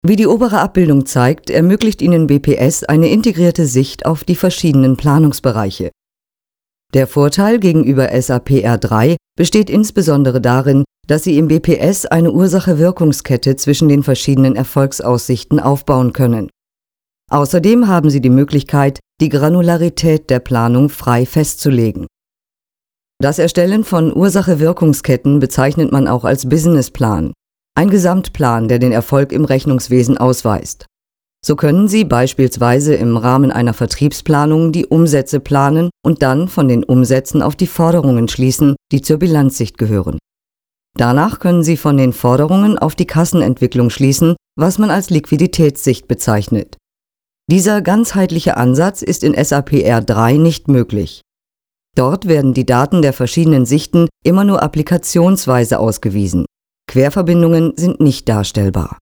Wie die obere Abbildung zeigt, ermöglicht Ihnen BPS eine integrierte Sicht auf die verschiedenen Planungsbereiche. Der Vorteil gegenüber SAP R3 besteht insbesondere darin, dass Sie im BPS eine Ursache-Wirkungskette zwischen den verschiedenen Erfolgsaussichten aufbauen können. Außerdem haben Sie die Möglichkeit, die Granularität der Planung frei festzulegen. Das Erstellen von Ursache-Wirkungsketten bezeichnet man auch als Businessplan, ein Gesamtplan, der den Erfolg im Rechnungswesen ausweist. So können Sie beispielsweise im Rahmen einer Vertriebsplanung die Umsätze planen und dann von den Umsätzen auf die Forderungen schließen, die zur Bilanzsicht gehören. Danach können Sie von den Forderungen auf die Kassenentwicklung schließen, was man als Liquiditätssicht bezeichnet. Dieser ganzheitliche Ansatz ist in SAP R3 nicht möglich. Dort werden die Daten der verschiedenen Sichten immer nur applikationsweise ausgewiesen. Querverbindungen sind nicht darstellbar.